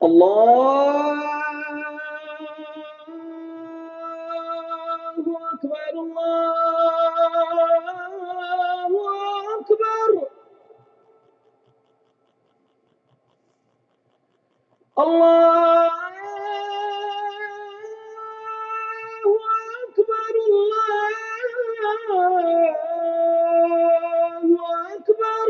الله أكبر الله أكبر الله أكبر الله أكبر.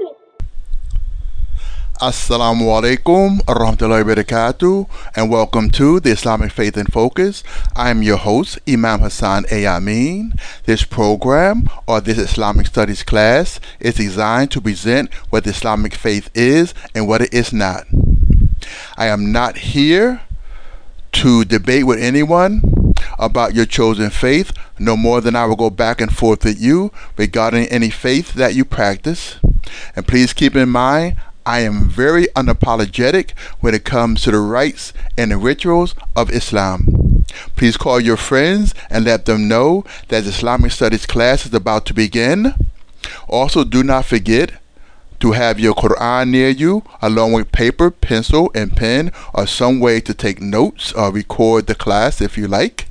Assalamu alaikum warahmatullahi wabarakatuh, and welcome to the Islamic Faith in Focus. I am your host, Imam Hassan A. Amin. This program, or this Islamic Studies class, is designed to present what the Islamic faith is and what it is not. I am not here to debate with anyone about your chosen faith, no more than I will go back and forth with you regarding any faith that you practice. And please keep in mind, I am very unapologetic when it comes to the rites and the rituals of Islam. Please call your friends and let them know that the Islamic Studies class is about to begin. Also, do not forget to have your Quran near you, along with paper, pencil, and pen, or some way to take notes or record the class if you like.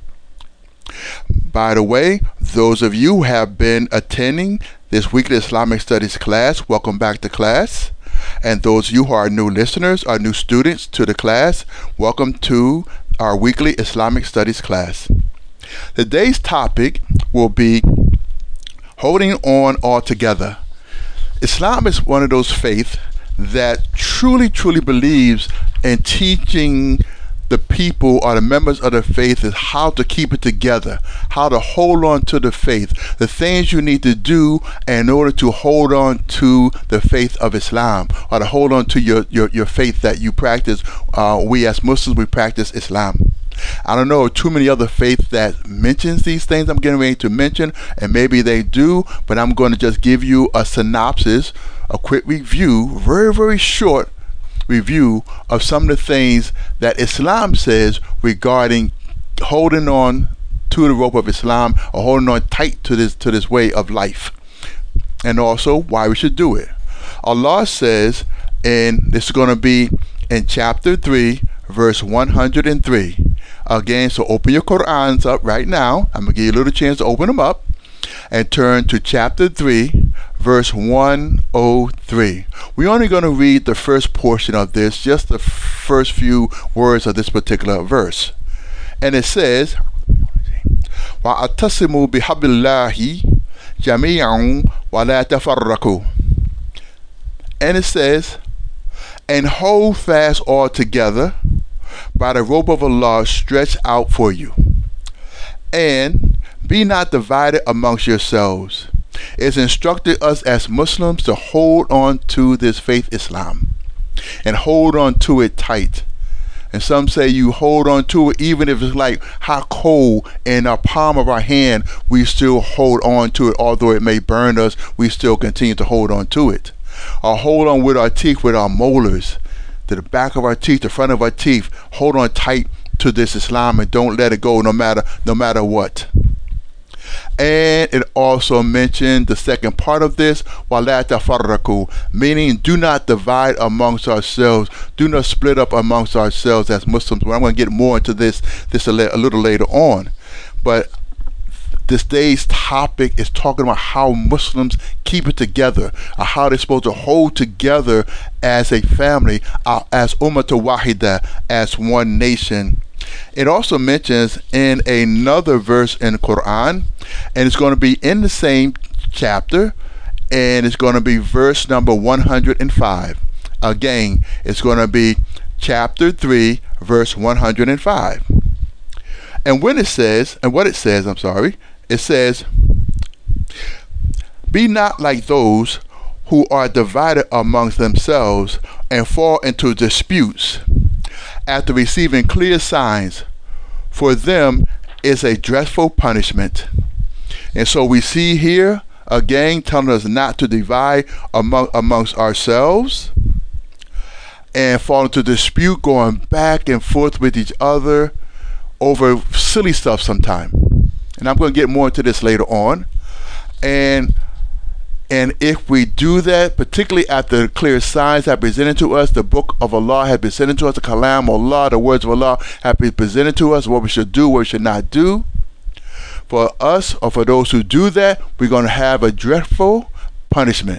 By the way, those of you who have been attending this weekly Islamic Studies class, welcome back to class. And those of you who are new listeners or new students to the class, welcome to our weekly Islamic Studies class. Today's topic will be holding on all together. Islam is one of those faiths that truly believes in teaching the people or the members of the faith is how to keep it together, how to hold on to the faith, the things you need to do in order to hold on to the faith of Islam, or to hold on to your faith that you practice. We as Muslims, we practice Islam. I don't know too many other faiths that mentions these things I'm getting ready to mention, and maybe they do, but I'm going to just give you a synopsis, a quick review, very short review of some of the things that Islam says regarding holding on to the rope of Islam, or holding on tight to this way of life, and also why we should do it. Allah says, and this is going to be in chapter 3 verse 103. Again, so open your Qur'ans up right now. I'm going to give you a little chance to open them up and turn to chapter 3 verse 103. We're only going to read the first portion of this, just the first few words of this particular verse. And it says, وَأَتَّصِمُوا بِحَبِّ اللَّهِ جَمِيعًا وَلَا تَفَرَّقُوا. And it says, and hold fast all together by the rope of Allah stretched out for you, and be not divided amongst yourselves. It's instructed us as Muslims to hold on to this faith Islam, and hold on to it tight. And some say you hold on to it even if it's like hot coal in our palm of our hand, we still hold on to it. Although it may burn us, we still continue to hold on to it. Or hold on with our teeth, with our molars, to the back of our teeth, the front of our teeth. Hold on tight to this Islam and don't let it go no matter what. And it also mentioned the second part of this, وَلَا تَفَرَّقُوا, meaning do not divide amongst ourselves, do not split up amongst ourselves as Muslims. Well, I'm going to get more into this a little later on. But this day's topic is talking about how Muslims keep it together, or how they're supposed to hold together as a family, as Ummah Wahida, as one nation. It also mentions in another verse in the Quran, and it's going to be in the same chapter, and it's going to be verse number 105. Again, it's going to be chapter 3, verse 105. And what it says, it says, be not like those who are divided amongst themselves and fall into disputes after receiving clear signs. For them is a dreadful punishment. And so we see here again telling us not to divide amongst ourselves and fall into dispute, going back and forth with each other over silly stuff sometime. And I'm going to get more into this later on. And And if we do that, particularly after the clear signs have presented to us, the book of Allah has presented to us, the Kalam Allah, the words of Allah have been presented to us, what we should do, what we should not do. For us, or for those who do that, we're going to have a dreadful punishment.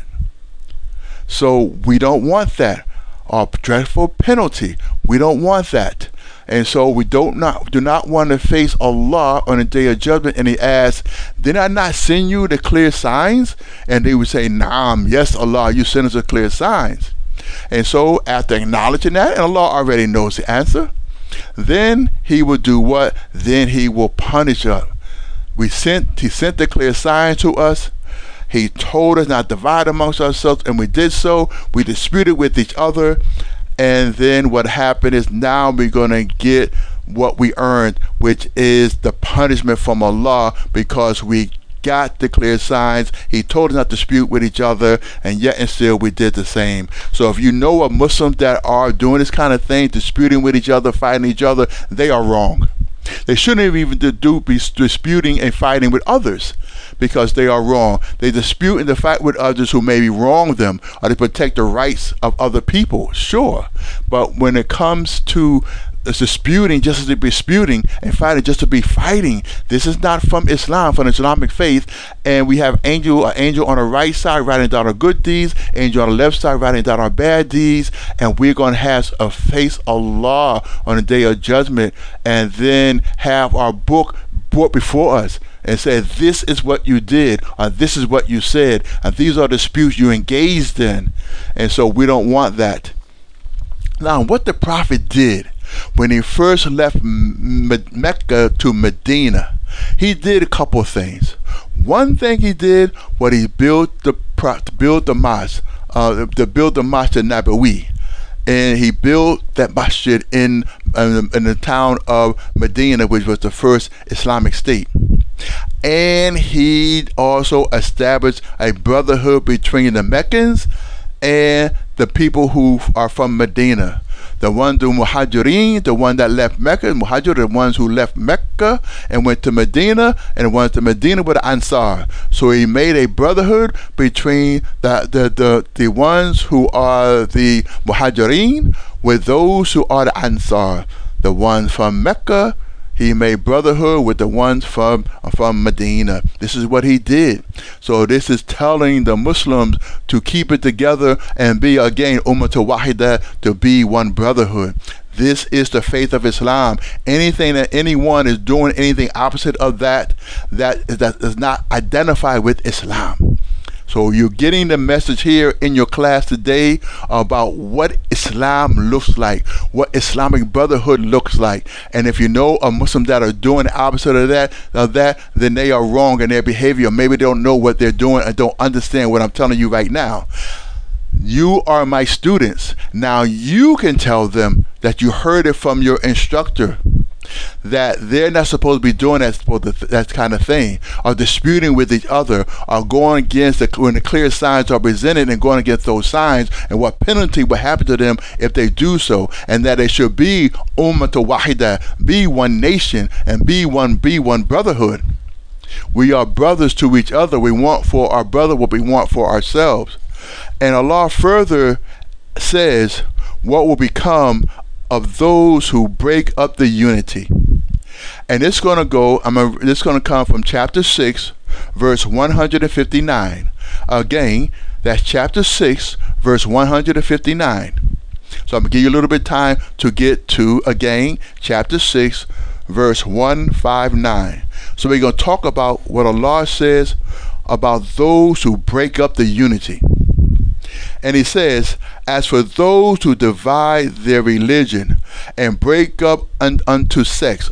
So we don't want that. A dreadful penalty. We don't want that. And so we do not want to face Allah on the day of judgment. And he asks, did I not send you the clear signs? And they would say, Naam, yes, Allah, you sent us the clear signs. And so after acknowledging that, and Allah already knows the answer, then he will do what? Then he will punish us. He sent the clear signs to us. He told us not to divide amongst ourselves, and we did so. We disputed with each other, and then what happened is now we're going to get what we earned, which is the punishment from Allah, because we got the clear signs. He told us not to dispute with each other, and yet and still we did the same. So if you know of Muslims that are doing this kind of thing, disputing with each other, fighting each other, they are wrong. They shouldn't even be disputing and fighting with others, because they are wrong. They dispute and fight with others who maybe wrong them, or they protect the rights of other people, sure. But when it comes to disputing just to be disputing and fighting just to be fighting, this is not from Islam, from the Islamic faith. And we have an angel on the right side writing down our good deeds, angel on the left side writing down our bad deeds, and we're going to have a face Allah on the day of judgment, and then have our book brought before us and said, this is what you did, or this is what you said, and these are disputes you engaged in. And so we don't want that. Now, what the Prophet did when he first left Mecca to Medina, he did a couple of things. One thing he did was he built the mosque, Nabawi, and he built that masjid in the town of Medina, which was the first Islamic state. And he also established a brotherhood between the Meccans and the people who are from Medina. The one, the Muhajirin, the one that left Mecca, Muhajir, the ones who left Mecca and went to Medina, and the ones to Medina were the Ansar. So he made a brotherhood between the ones who are the Muhajirin with those who are the Ansar. The ones from Mecca, he made brotherhood with the ones from Medina. This is what he did. So this is telling the Muslims to keep it together and be, again, Ummah Wahida, to be one brotherhood. This is the faith of Islam. Anything that anyone is doing, anything opposite of that is not identified with Islam. So you're getting the message here in your class today about what Islam looks like, what Islamic brotherhood looks like. And if you know a Muslim that are doing the opposite of that, then they are wrong in their behavior. Maybe they don't know what they're doing and don't understand what I'm telling you right now. You are my students. Now you can tell them that you heard it from your instructor, that they're not supposed to be doing that kind of thing, or disputing with each other, or going against when the clear signs are presented and going against those signs, and what penalty will happen to them if they do so, and that it should be Ummah Wahida, be one nation, and be one brotherhood. We are brothers to each other. We want for our brother what we want for ourselves. And Allah further says what will become of those who break up the unity. And it's going to come from chapter 6, verse 159. Again, that's chapter 6, verse 159. So I'm going to give you a little bit of time to get to, again, chapter 6, verse 159. So we're going to talk about what Allah says about those who break up the unity. And he says, as for those who divide their religion and break up onto sex,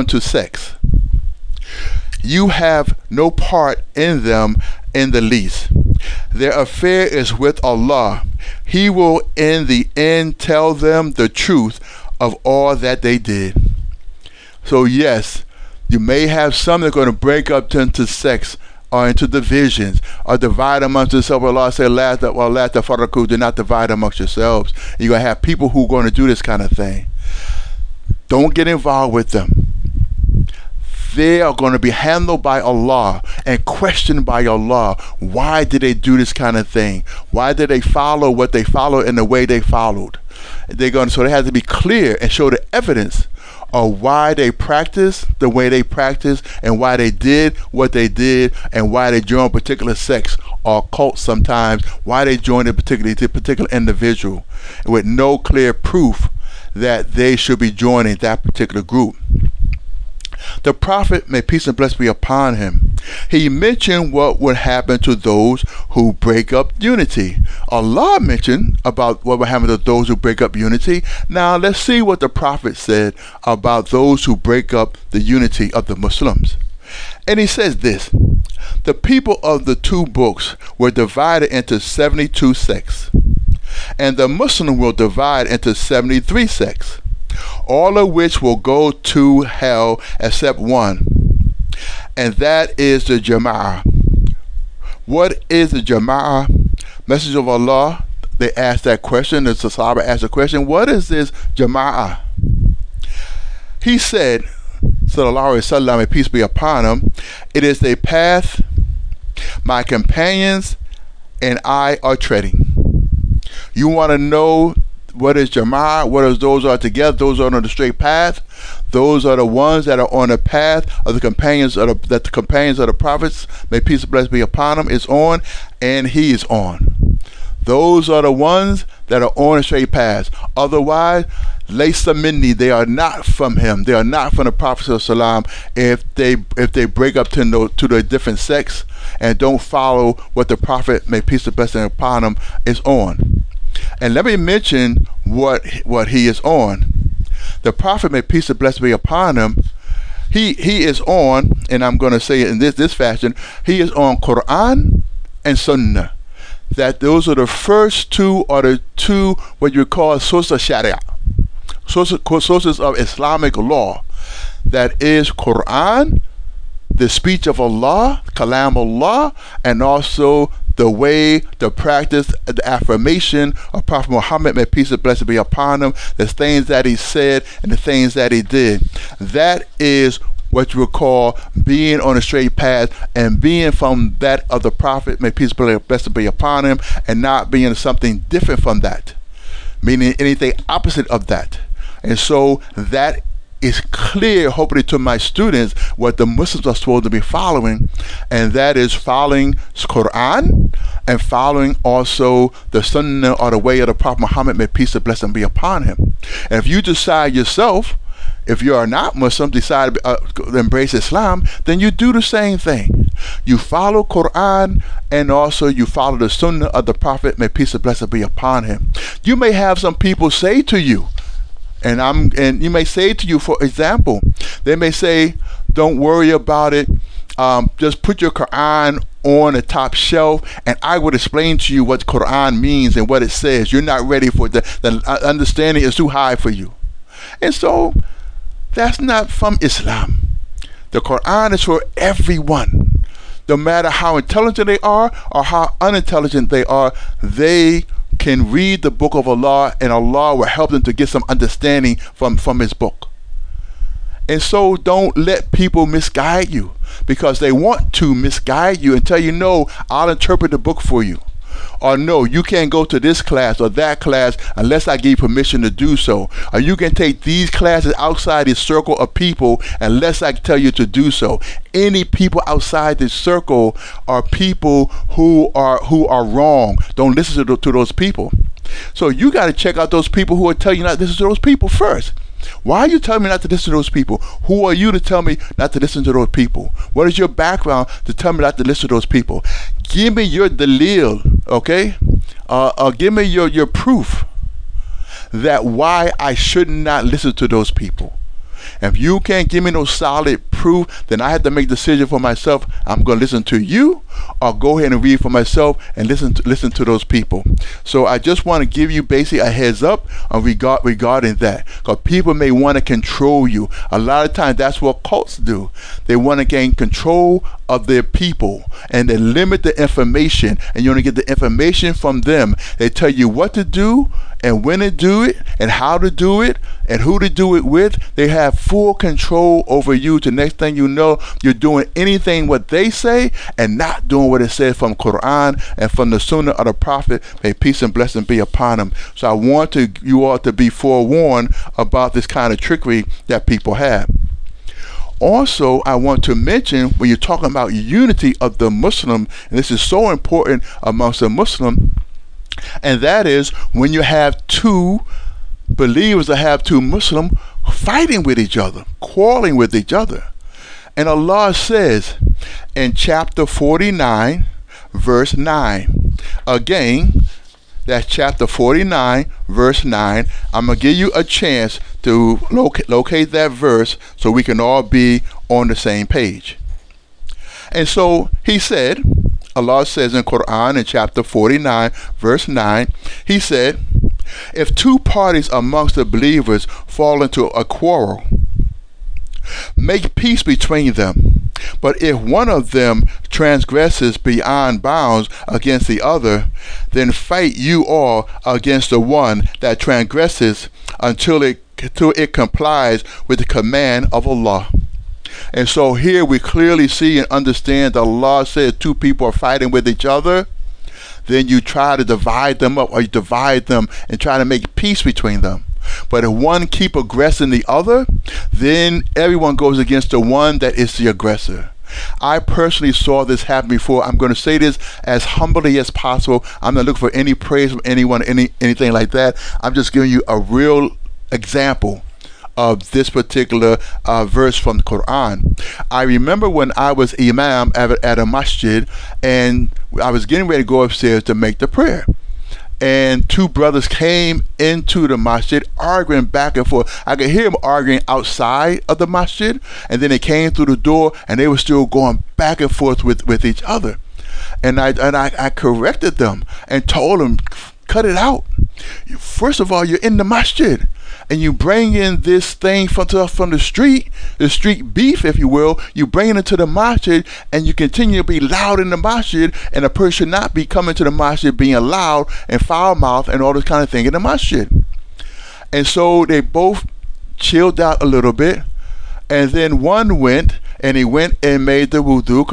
you have no part in them in the least. Their affair is with Allah. He will in the end tell them the truth of all that they did. So yes, you may have some that are going to break up into sex, or into divisions, or divide amongst yourselves. Allah said, "La tafarraqu," do not divide amongst yourselves. You're going to have people who are going to do this kind of thing. Don't get involved with them. they are going to be handled by Allah and questioned by Allah. Why did they do this kind of thing? Why did they follow what they followed in the way they followed? So they have to be clear and show the evidence of why they practice the way they practice, and why they did what they did, and why they joined particular sects or cults sometimes, why they joined a particular individual, with no clear proof that they should be joining that particular group. The Prophet, may peace and blessings be upon him, he mentioned what would happen to those who break up unity. Allah mentioned about what would happen to those who break up unity. Now let's see what the Prophet said about those who break up the unity of the Muslims. And he says this: the people of the two books were divided into 72 sects, and the Muslim will divide into 73 sects, all of which will go to hell except one, and that is the Jama'ah. What is the Jama'ah? Messenger of Allah, they asked that question. The Sahaba asked the question, what is this Jama'ah? He said, sallallahu alaihi wasallam, and peace be upon him, it is a path my companions and I are treading. You want to know what is Jama'ah? What is those are together? Those are on the straight path. Those are the ones that are on the path of the companions of the companions of the prophets, may peace and blessings be upon him, is on, and he is on. Those are the ones that are on the straight path. Otherwise, laysa minni, they are not from him. They are not from the Prophet ﷺ if they break up to the different sects and don't follow what the Prophet, may peace and blessings upon him, is on. And let me mention what he is on. The Prophet, may peace and blessings be upon him, he is on, and I'm going to say it in this fashion, he is on Quran and Sunnah. That those are the first two, or the two what you call sources of Sharia, sources of Islamic law. That is Quran, the speech of Allah, Kalam Allah, and also the way, the practice, the affirmation of Prophet Muhammad, may peace and blessings be upon him, the things that he said and the things that he did. That is what you would call being on a straight path, and being from that of the Prophet, may peace and blessings be upon him, and not being something different from that, meaning anything opposite of that. And so that is clear, hopefully, to my students what the Muslims are supposed to be following, and that is following Quran and following also the Sunnah, or the way of the Prophet Muhammad, may peace and blessing be upon him. And if you decide yourself, if you are not Muslim, decide to embrace Islam, then you do the same thing. You follow Quran, and also you follow the Sunnah of the Prophet, may peace and blessing be upon him. You may have some people say to you, and you may say to you, for example, they may say, don't worry about it, just put your Quran on the top shelf, and I would explain to you what Quran means and what it says. You're not ready for the understanding is too high for you. And so that's not from Islam. The Quran is for everyone. No matter how intelligent they are or how unintelligent they are, they can read the book of Allah, and Allah will help them to get some understanding from his book. And so don't let people misguide you, because they want to misguide you and tell you, no, I'll interpret the book for you, or no, you can't go to this class or that class unless I give you permission to do so, or you can take these classes outside this circle of people unless I tell you to do so. Any people outside this circle are people who are wrong. Don't listen to those people. So you got to check out those people who are telling you not to listen to those people first. Why are you telling me not to listen to those people? Who are you to tell me not to listen to those people? What is your background to tell me not to listen to those people? Give me your dalil, okay? Give me your proof that why I should not listen to those people. If you can't give me no solid proof, then I have to make a decision for myself. I'm going to listen to you, or go ahead and read for myself and listen to those people. So I just want to give you basically a heads up regarding that, because people may want to control you. A lot of times that's what cults do. They want to gain control of their people, and they limit the information, and you want to get the information from them. They tell you what to do and when to do it and how to do it, and who to do it with. They have full control over you. The next thing you know, you're doing anything what they say and not doing what it says from Quran and from the Sunnah of the Prophet. May peace and blessing be upon him. So I want you all to be forewarned about this kind of trickery that people have. Also, I want to mention, when you're talking about unity of the Muslim, and this is so important amongst the Muslim, and that is when you have two believers that have two Muslim fighting with each other, quarreling with each other. And Allah says in chapter 49, verse 9, again, that's chapter 49, verse 9. I'm going to give you a chance to locate that verse so we can all be on the same page. And so he said, Allah says in Quran in chapter 49, verse 9, he said, if two parties amongst the believers fall into a quarrel, make peace between them. But if one of them transgresses beyond bounds against the other, then fight you all against the one that transgresses until it complies with the command of Allah. And so here we clearly see and understand that Allah said two people are fighting with each other. Then you try to divide them up, or you divide them and try to make peace between them. But if one keep aggressing the other, then everyone goes against the one that is the aggressor. I personally saw this happen before. I'm going to say this as humbly as possible. I'm not looking for any praise from anyone, anything like that. I'm just giving you a real example of this particular verse from the Quran. I remember when I was imam at a masjid, and I was getting ready to go upstairs to make the prayer. And two brothers came into the masjid arguing back and forth. I could hear them arguing outside of the masjid, and then they came through the door and they were still going back and forth with each other. And I corrected them and told them, cut it out. First of all, you're in the masjid, and you bring in this thing from the street beef, if you will. You bring it into the masjid, and you continue to be loud in the masjid, and a person should not be coming to the masjid being loud and foul mouth and all this kind of thing in the masjid. And so they both chilled out a little bit, and then one went and made the wudu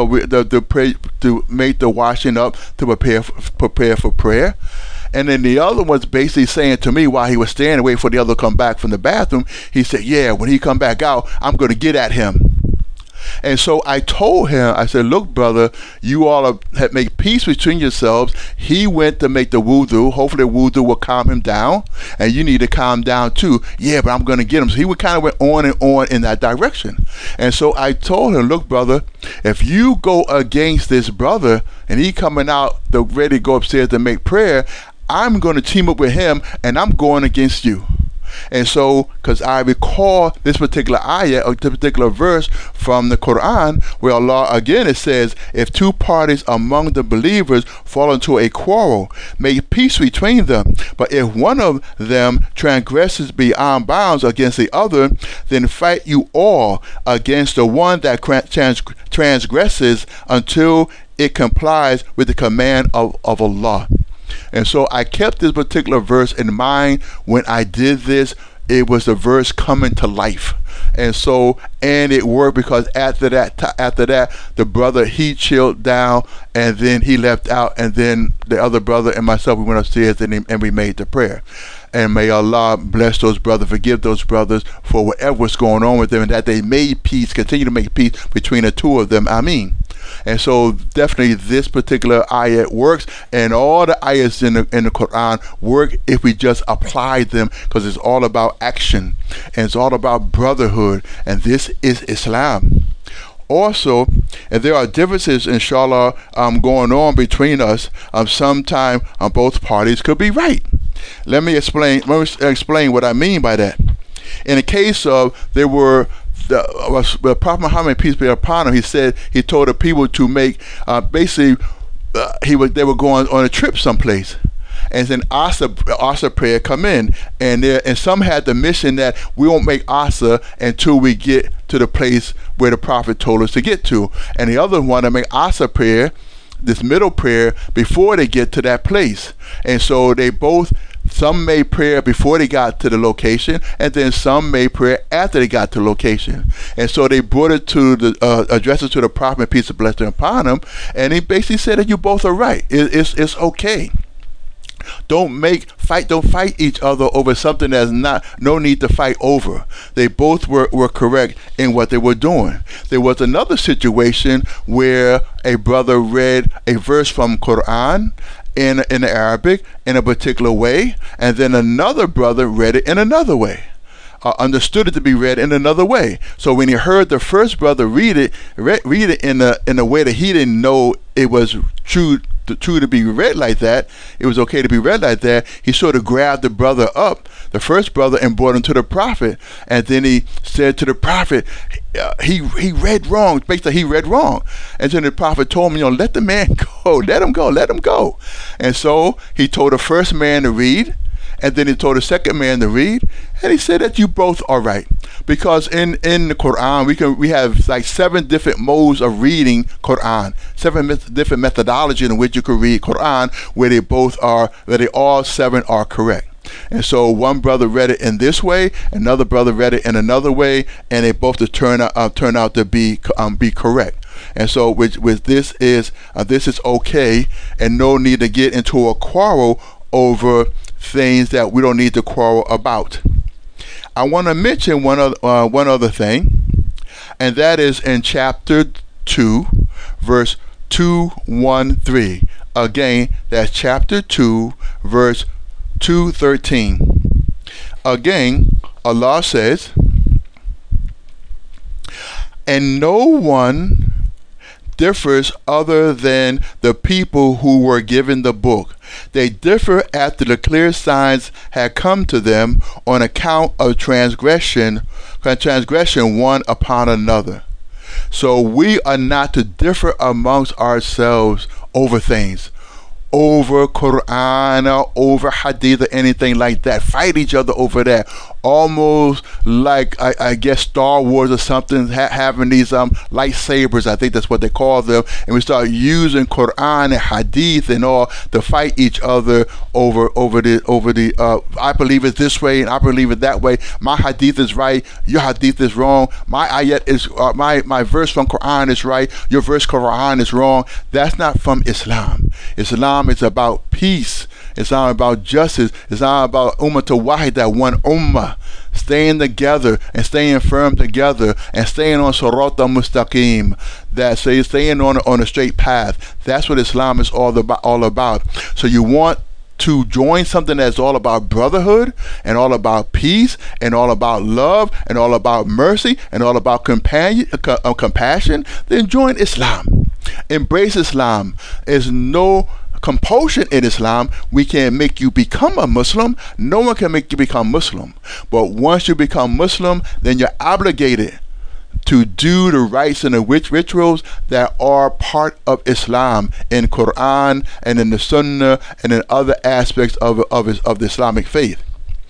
to make the washing up to prepare for prayer. And then the other one's basically saying to me while he was standing waiting for the other to come back from the bathroom, he said, yeah, when he come back out, I'm going to get at him. And so I told him, I said, look, brother, you all have made peace between yourselves. He went to make the wudu. Hopefully the wudu will calm him down, and you need to calm down too. Yeah, but I'm going to get him. So he kind of went on and on in that direction. And so I told him, look, brother, if you go against this brother and he coming out ready to go upstairs to make prayer, I'm going to team up with him, and I'm going against you. And so, because I recall this particular ayah, or this particular verse from the Quran, where Allah, again, it says, if two parties among the believers fall into a quarrel, make peace between them. But if one of them transgresses beyond bounds against the other, then fight you all against the one that transgresses until it complies with the command of Allah. And so I kept this particular verse in mind when I did this. It was the verse coming to life. And so, and it worked, because after that, the brother, he chilled down, and then he left out, and then the other brother and myself, we went upstairs and we made the prayer. And may Allah bless those brothers, forgive those brothers for whatever was going on with them, and that they made peace, continue to make peace between the two of them. Ameen. And so definitely this particular ayat works, and all the ayats in the Quran work if we just apply them, because it's all about action and it's all about brotherhood, and this is Islam. Also, if there are differences, inshallah, going on between us, sometime both parties could be right. Let me explain what I mean by that. In the case of the Prophet Muhammad, peace be upon him, he told the people to make they were going on a trip someplace, and then Asa prayer come in, and some had the mission that we won't make Asa until we get to the place where the Prophet told us to get to, and the other one to make Asa prayer, this middle prayer, before they get to that place. And so they both Some made prayer before they got to the location, and then some made prayer after they got to the location. And so they brought it to the addressed it to the prophet, peace and blessing upon him, and he basically said that you both are right. It's okay. Don't fight each other over something that's no need to fight over. They both were correct in what they were doing. There was another situation where a brother read a verse from Quran in Arabic in a particular way, and then another brother read it in another way. Understood it to be read in another way. So when he heard the first brother read it in a way that he didn't know it was true to be read like that, it was okay to be read like that, he sort of grabbed the brother up, the first brother, and brought him to the prophet. And then he said to the prophet, he read wrong. Basically, he read wrong. And then the prophet told him, let the man go, let him go. And so he told the first man to read, and then he told the second man to read, and he said that you both are right, because in the Quran we have like 7 different modes of reading Quran, 7 different methodology in which you can read Quran, where they all 7 are correct. And so one brother read it in this way, another brother read it in another way, and they both turn out to be correct. And so with this is okay, and no need to get into a quarrel over things that we don't need to quarrel about. I want to mention one other thing, and that is in chapter 2, verse 213. Again, that's chapter 2, verse 213. Again, Allah says, and no one differs other than the people who were given the book. They differ after the clear signs had come to them on account of transgression one upon another. So we are not to differ amongst ourselves over things, over Quran, over Hadith, or anything like that. Fight each other over that. Almost like, I guess, Star Wars or something, having these lightsabers, I think that's what they call them, and we start using Quran and Hadith and all to fight each other over the I believe it this way and I believe it that way. My Hadith is right, your Hadith is wrong. My ayat is my verse from Quran is right, your verse Quran is wrong. That's not from Islam. Islam is about peace. It's not about justice. It's not about ummah to wahid, that one ummah, staying together and staying firm together and staying on Sirat al-Mustaqim, that staying on a straight path. That's what Islam is all about. So you want to join something that's all about brotherhood and all about peace and all about love and all about mercy and all about compassion, then join Islam. Embrace Islam. There's no compulsion in Islam. We can't make you become a Muslim. No one can make you become Muslim. But once you become Muslim, then you're obligated to do the rites and the rituals that are part of Islam in Quran and in the Sunnah and in other aspects of the Islamic faith.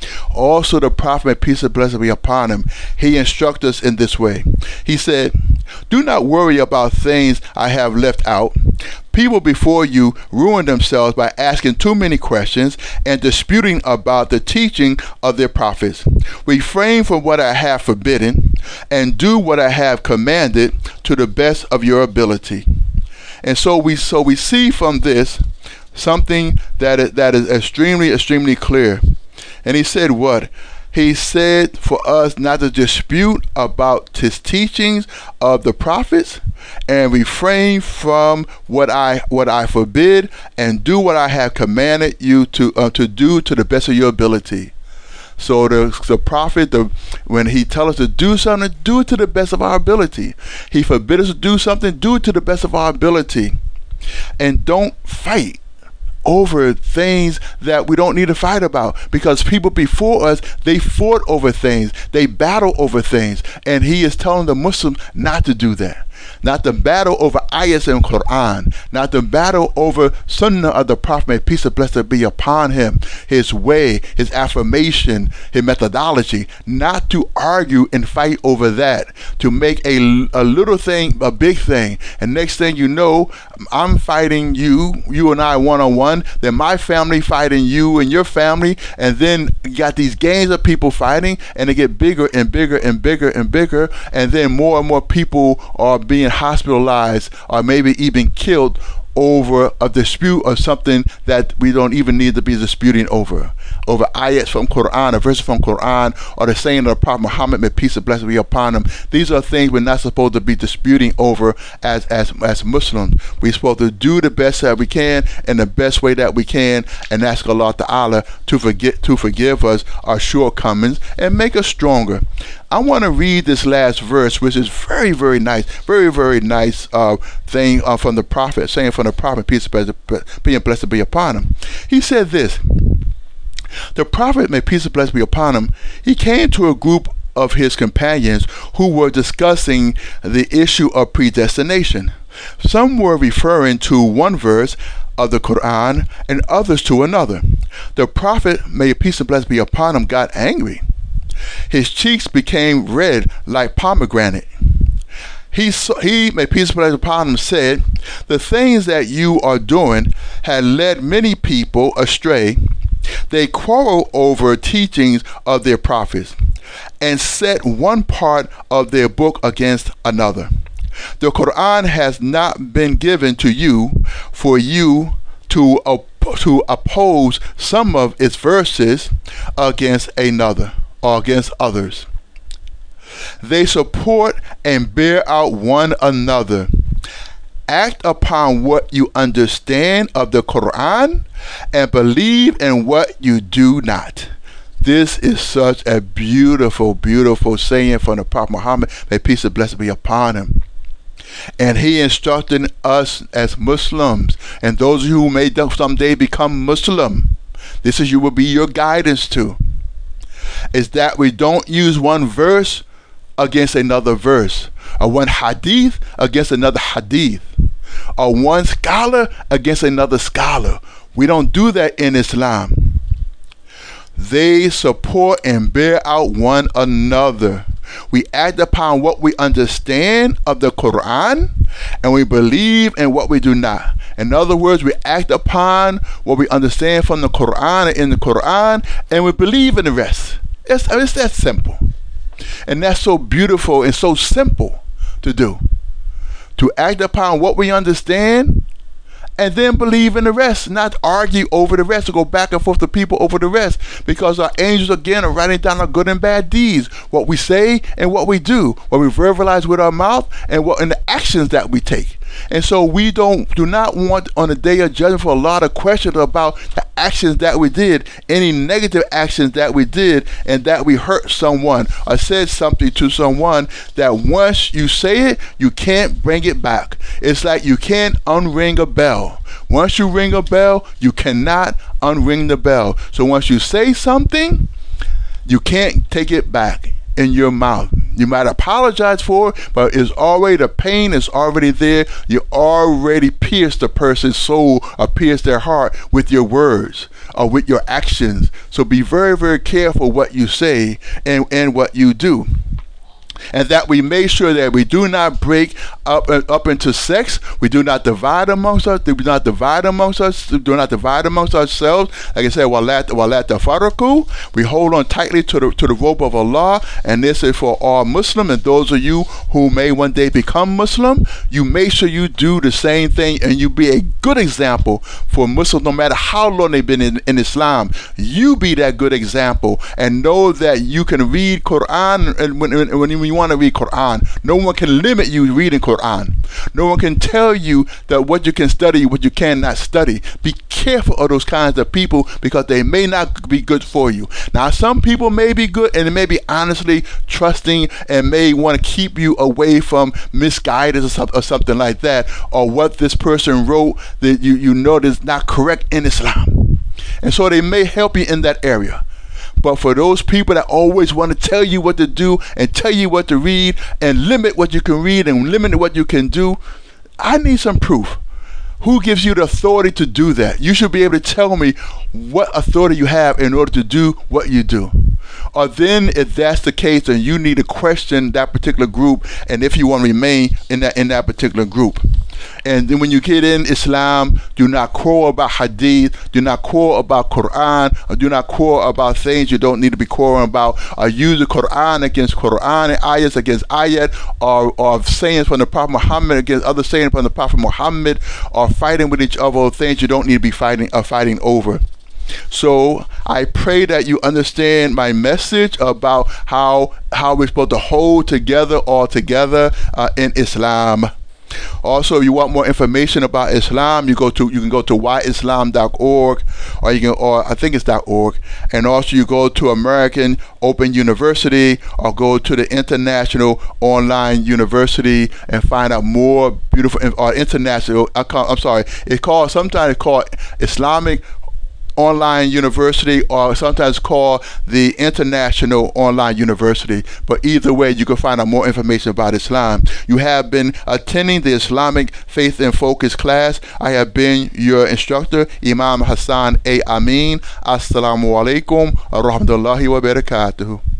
Also, the Prophet, peace and blessing be upon him, he instructs us in this way. He said, do not worry about things I have left out. People before you ruined themselves by asking too many questions and disputing about the teaching of their prophets. Refrain from what I have forbidden and do what I have commanded to the best of your ability. And so we see from this something that is extremely clear. And he said what? He said for us not to dispute about his teachings of the prophets and refrain from what I forbid and do what I have commanded you to do to the best of your ability. So the prophet, when he tells us to do something, do it to the best of our ability. He forbids us to do something, do it to the best of our ability. And don't fight over things that we don't need to fight about, because people before us, they fought over things, they battled over things, and he is telling the Muslims not to do that. not to battle over ayahs in Quran, not to battle over sunnah of the Prophet, may peace and blessing be upon him, his way, his affirmation, his methodology, not to argue and fight over that, to make a little thing a big thing. And next thing you know, I'm fighting you and I one-on-one, then my family fighting you and your family, and then you got these gangs of people fighting, and they get bigger and bigger and bigger and bigger, and then more and more people are being hospitalized or maybe even killed over a dispute of something that we don't even need to be disputing over ayats from Quran, a verse from Quran, or the saying of the Prophet Muhammad, may peace and blessing be upon him. These are things we're not supposed to be disputing over as Muslims. We're supposed to do the best that we can in the best way that we can, and ask Allah Ta'ala to forgive us our shortcomings and make us stronger. I want to read this last verse, which is very, very nice, very, very nice thing from the Prophet, saying from the Prophet, peace and blessing be upon him. He said this: the Prophet, may peace and blessing be upon him, he came to a group of his companions who were discussing the issue of predestination. Some were referring to one verse of the Quran and others to another. The Prophet, may peace and blessing be upon him, got angry. His cheeks became red like pomegranate. He, may peace and blessing upon him, said, the things that you are doing had led many people astray. They quarrel over teachings of their prophets and set one part of their book against another. The Quran has not been given to you for you to oppose some of its verses against another or against others. They support and bear out one another. Act upon what you understand of the Quran and believe in what you do not. This is such a beautiful, beautiful saying from the Prophet Muhammad, may peace and blessing be upon him. And he instructed us as Muslims, and those who may someday become Muslim, this is will be your guidance too, is that we don't use one verse against another verse, or one hadith against another hadith, or one scholar against another scholar. We don't do that in Islam. They support and bear out one another. We act upon what we understand of the Quran, and we believe in what we do not. In other words, we act upon what we understand from the Quran and in the Quran, and we believe in the rest. It's that simple. And that's so beautiful and so simple to do. To act upon what we understand and then believe in the rest, not argue over the rest, or go back and forth to people over the rest, because our angels again are writing down our good and bad deeds, what we say and what we do, what we verbalize with our mouth, and the actions that we take. And so we do not want on the day of judgment for a lot of questions about the actions that we did, any negative actions that we did, and that we hurt someone or said something to someone that once you say it, you can't bring it back. It's like you can't unring a bell. Once you ring a bell, you cannot unring the bell. So once you say something, you can't take it back in your mouth. You might apologize for it, but it's already, the pain is already there. You already pierced the person's soul or pierced their heart with your words or with your actions. So be very, very careful what you say and what you do. And that we make sure that we do not break up into sex. We do not divide amongst us. We do not divide amongst us. We do not divide amongst ourselves. Like I said, walat tafarraqu. We hold on tightly to the rope of Allah. And this is for all Muslim. And those of you who may one day become Muslim, you make sure you do the same thing, and you be a good example for Muslims, no matter how long they've been in Islam. You be that good example, and know that you can read Quran, and when you want to read Quran, no one can limit you reading Quran. No one can tell you that what you can study, what you cannot study. Be careful of those kinds of people, because they may not be good for you. Now, some people may be good, and they may be honestly trusting, and may want to keep you away from misguidance or something like that, or what this person wrote that you know is not correct in Islam. And so they may help you in that area. But for those people that always want to tell you what to do and tell you what to read and limit what you can read and limit what you can do, I need some proof. Who gives you the authority to do that? You should be able to tell me what authority you have in order to do what you do. Or then, if that's the case, then you need to question that particular group, and if you want to remain in that particular group. And then when you get in Islam, do not quarrel about hadith, do not quarrel about Quran, or do not quarrel about things you don't need to be quarreling about, or use the Quran against Quran and ayats against ayat, or sayings from the Prophet Muhammad against other sayings from the Prophet Muhammad, or fighting with each other over things you don't need to be fighting over. So I pray that you understand my message about how we're supposed to hold together all together in Islam. Also, if you want more information about Islam, you can go to whyislam.org, or I think it's .org, and also you go to American Open University, or go to the International Online University and find out more beautiful or international. Sometimes it's called Islamic Online University, or sometimes called the International Online University. But either way, you can find out more information about Islam. You have been attending the Islamic Faith in Focus class. I have been your instructor, Imam Hassan A. Amin. Assalamu alaikum wa rahmatullahi wa barakatuhu.